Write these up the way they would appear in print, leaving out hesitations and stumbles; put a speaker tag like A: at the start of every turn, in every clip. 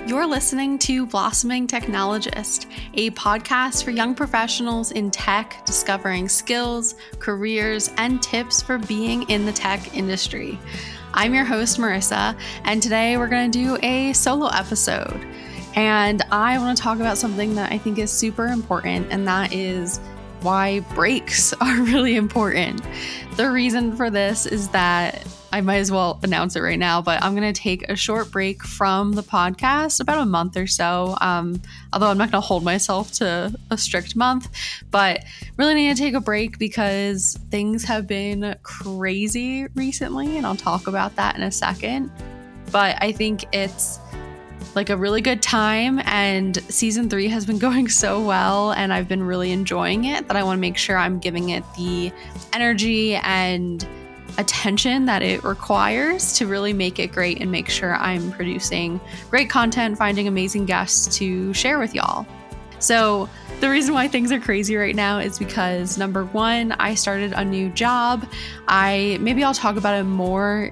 A: You're listening to Blossoming Technologist, a podcast for young professionals in tech discovering skills, careers, and tips for being in the tech industry. I'm your host, Marissa, and today we're going to do a solo episode. And I want to talk about something that I think is super important, and that is why breaks are really important. The reason for this is that I might as well announce it right now, but I'm going to take a short break from the podcast, about a month or so. Although I'm not going to hold myself to a strict month, but really need to take a break because things have been crazy recently, and I'll talk about that in a second. But I think it's like a really good time, and season 3 has been going so well, and I've been really enjoying it that I want to make sure I'm giving it the energy and attention that it requires to really make it great and make sure I'm producing great content, finding amazing guests to share with y'all. So the reason why things are crazy right now is because, number one, I started a new job. Maybe I'll talk about it more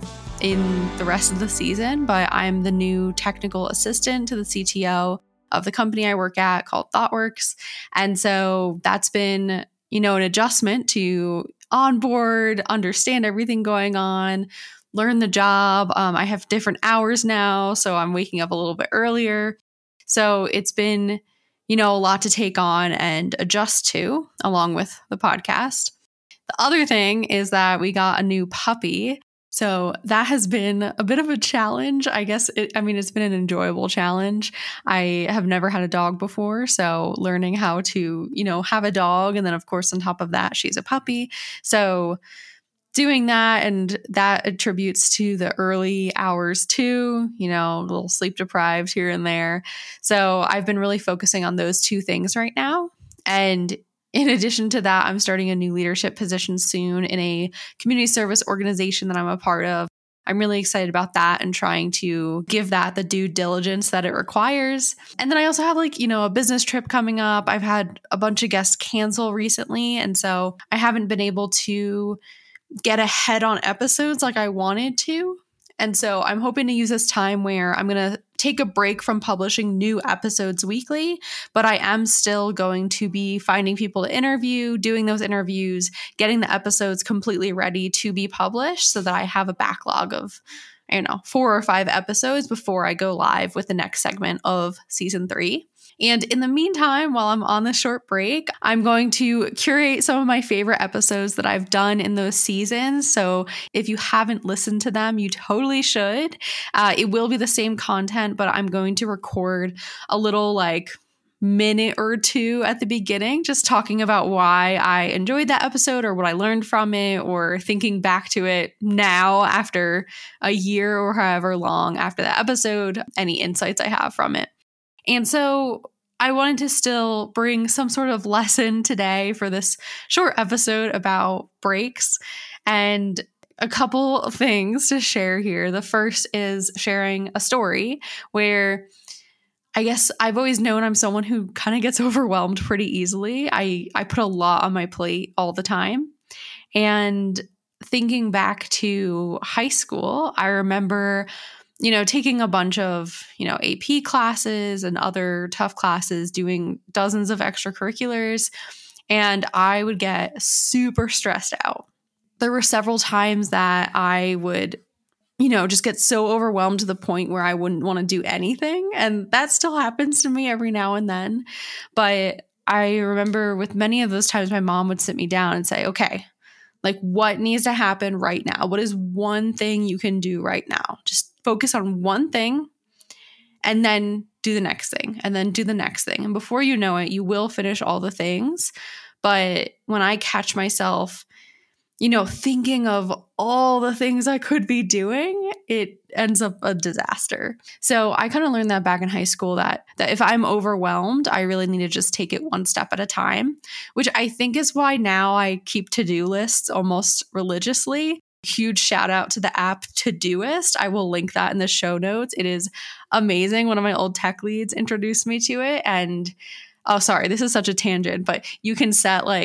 A: in the rest of the season, but I'm the new technical assistant to the CTO of the company I work at called ThoughtWorks. And so that's been, an adjustment to onboard, understand everything going on, learn the job. I have different hours now, so I'm waking up a little bit earlier. So it's been, a lot to take on and adjust to, along with the podcast. The other thing is that we got a new puppy. So that has been a bit of a challenge. I guess it's been an enjoyable challenge. I have never had a dog before. So learning how to, have a dog. And then of course, on top of that, she's a puppy. So doing that, and that attributes to the early hours too, a little sleep deprived here and there. So I've been really focusing on those two things right now. And in addition to that, I'm starting a new leadership position soon in a community service organization that I'm a part of. I'm really excited about that and trying to give that the due diligence that it requires. And then I also have a business trip coming up. I've had a bunch of guests cancel recently, and so I haven't been able to get ahead on episodes like I wanted to. And so I'm hoping to use this time where I'm going to take a break from publishing new episodes weekly, but I am still going to be finding people to interview, doing those interviews, getting the episodes completely ready to be published so that I have a backlog of, 4 or 5 episodes before I go live with the next segment of season 3. And in the meantime, while I'm on this short break, I'm going to curate some of my favorite episodes that I've done in those seasons. So if you haven't listened to them, you totally should. It will be the same content, but I'm going to record a little minute or two at the beginning, just talking about why I enjoyed that episode or what I learned from it, or thinking back to it now after a year or however long after that episode, any insights I have from it. And so I wanted to still bring some sort of lesson today for this short episode about breaks, and a couple of things to share here. The first is sharing a story where I guess I've always known I'm someone who kind of gets overwhelmed pretty easily. I put a lot on my plate all the time. And thinking back to high school, I remember taking a bunch of, AP classes and other tough classes, doing dozens of extracurriculars, and I would get super stressed out. There were several times that I would, just get so overwhelmed to the point where I wouldn't want to do anything. And that still happens to me every now and then. But I remember with many of those times, my mom would sit me down and say, okay, what needs to happen right now? What is one thing you can do right now? Just focus on one thing and then do the next thing and then do the next thing. And before you know it, you will finish all the things. But when I catch myself, thinking of all the things I could be doing, it ends up a disaster. So I kind of learned that back in high school that if I'm overwhelmed, I really need to just take it one step at a time, which I think is why now I keep to-do lists almost religiously. Huge shout out to the app Todoist. I will link that in the show notes. It is amazing. One of my old tech leads introduced me to it. And, oh, sorry, this is such a tangent, but you can set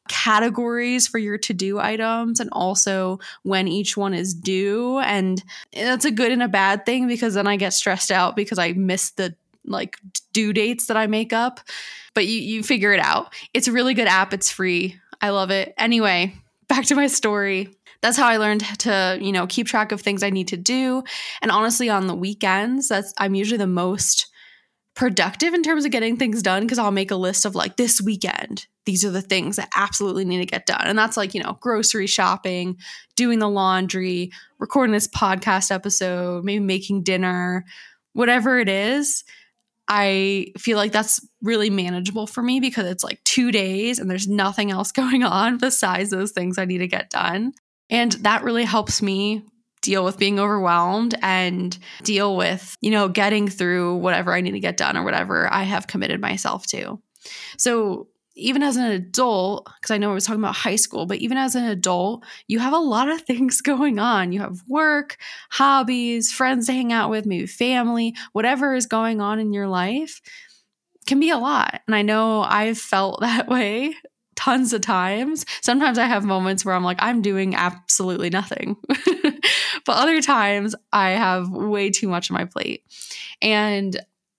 A: categories for your to-do items and also when each one is due. And that's a good and a bad thing, because then I get stressed out because I miss the like due dates that I make up. But you figure it out. It's a really good app. It's free. I love it. Anyway, back to my story. That's how I learned to, keep track of things I need to do. And honestly, on the weekends, I'm usually the most productive in terms of getting things done, because I'll make a list of like, this weekend, these are the things that absolutely need to get done. And that's like, grocery shopping, doing the laundry, recording this podcast episode, maybe making dinner, whatever it is. I feel like that's really manageable for me because it's like 2 days and there's nothing else going on besides those things I need to get done. And that really helps me deal with being overwhelmed and deal with, getting through whatever I need to get done or whatever I have committed myself to. So even as an adult, because I know I was talking about high school, but even as an adult, you have a lot of things going on. You have work, hobbies, friends to hang out with, maybe family, whatever is going on in your life can be a lot. And I know I've felt that way tons of times. Sometimes I have moments where I'm like, I'm doing absolutely nothing. But other times I have way too much on my plate. And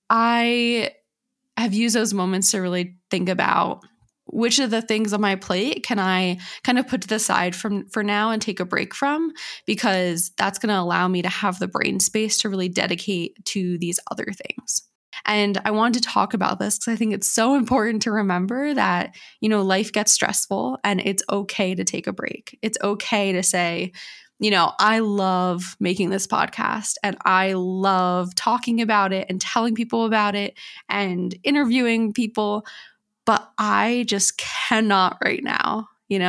A: I have used those moments to really think about which of the things on my plate can I kind of put to the side for now and take a break from, because that's going to allow me to have the brain space to really dedicate to these other things. And I wanted to talk about this because I think it's so important to remember that, life gets stressful and it's okay to take a break. It's okay to say, I love making this podcast and I love talking about it and telling people about it and interviewing people, but I just cannot right now.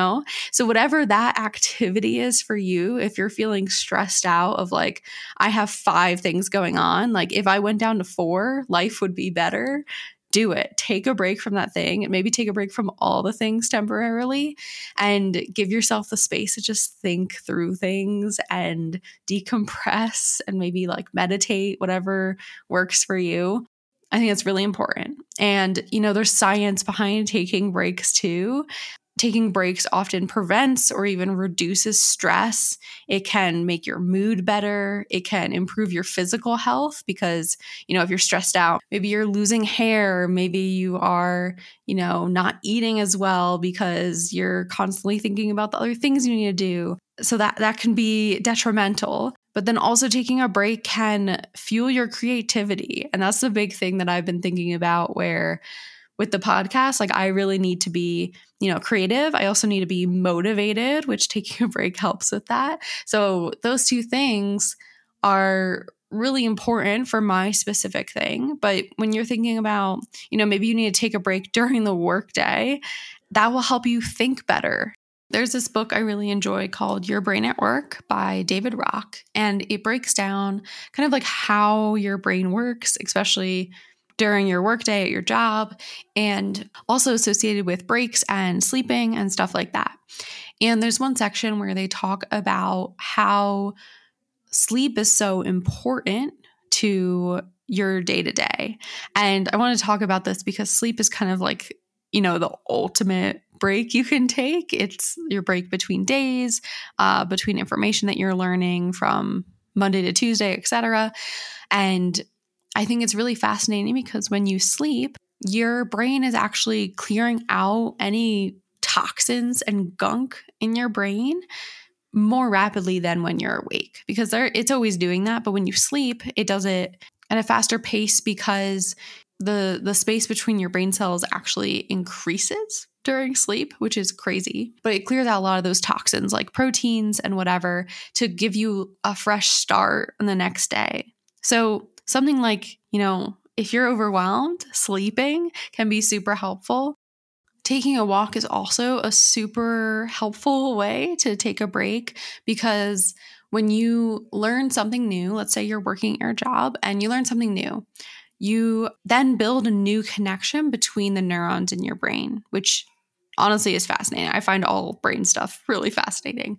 A: So whatever that activity is for you, if you're feeling stressed out of like, I have 5 things going on, like if I went down to 4, life would be better. Do it. Take a break from that thing and maybe take a break from all the things temporarily and give yourself the space to just think through things and decompress and maybe like meditate, whatever works for you. I think it's really important. And, there's science behind taking breaks too. Taking breaks often prevents or even reduces stress. It can make your mood better. It can improve your physical health because, if you're stressed out, maybe you're losing hair, maybe you are, not eating as well because you're constantly thinking about the other things you need to do. So that can be detrimental. But then also taking a break can fuel your creativity. And that's the big thing that I've been thinking about, where with the podcast, like I really need to be, creative. I also need to be motivated, which taking a break helps with that. So those 2 things are really important for my specific thing. But when you're thinking about, maybe you need to take a break during the workday, that will help you think better. There's this book I really enjoy called Your Brain at Work by David Rock, and it breaks down kind of like how your brain works, especially during your workday at your job, and also associated with breaks and sleeping and stuff like that. And there's one section where they talk about how sleep is so important to your day-to-day. And I want to talk about this because sleep is kind of like, the ultimate break you can take. It's your break between days, between information that you're learning from Monday to Tuesday, etc. And I think it's really fascinating because when you sleep, your brain is actually clearing out any toxins and gunk in your brain more rapidly than when you're awake, because it's always doing that. But when you sleep, it does it at a faster pace because the space between your brain cells actually increases during sleep, which is crazy. But it clears out a lot of those toxins like proteins and whatever to give you a fresh start on the next day. So something like, if you're overwhelmed, sleeping can be super helpful. Taking a walk is also a super helpful way to take a break, because when you learn something new, let's say you're working at your job and you learn something new, you then build a new connection between the neurons in your brain, which honestly is fascinating. I find all brain stuff really fascinating.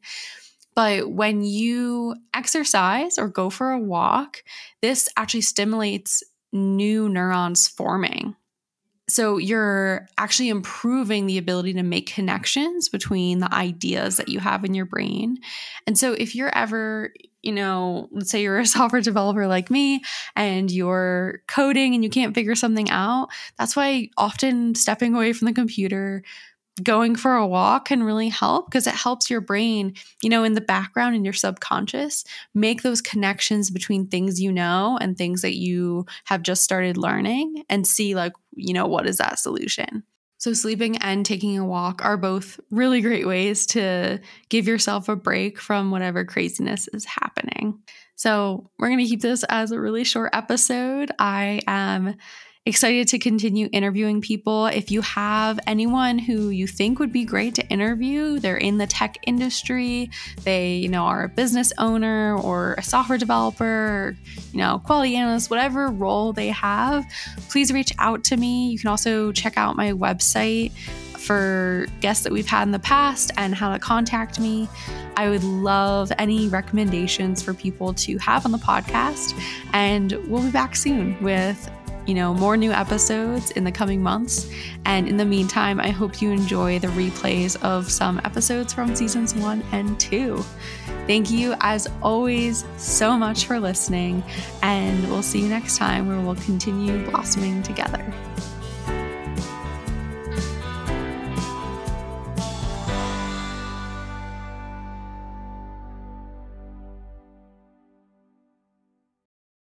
A: But when you exercise or go for a walk, this actually stimulates new neurons forming. So you're actually improving the ability to make connections between the ideas that you have in your brain. And so if you're ever, let's say you're a software developer like me and you're coding and you can't figure something out, that's why often stepping away from the computer, going for a walk can really help, because it helps your brain, in the background in your subconscious, make those connections between things and things that you have just started learning and see what is that solution. So sleeping and taking a walk are both really great ways to give yourself a break from whatever craziness is happening. So we're going to keep this as a really short episode. I am excited to continue interviewing people. If you have anyone who you think would be great to interview, they're in the tech industry, they, are a business owner or a software developer, quality analyst, whatever role they have, please reach out to me. You can also check out my website for guests that we've had in the past and how to contact me. I would love any recommendations for people to have on the podcast, and we'll be back soon with more new episodes in the coming months. And in the meantime, I hope you enjoy the replays of some episodes from seasons 1 and 2. Thank you, as always, so much for listening, and we'll see you next time where we'll continue blossoming together.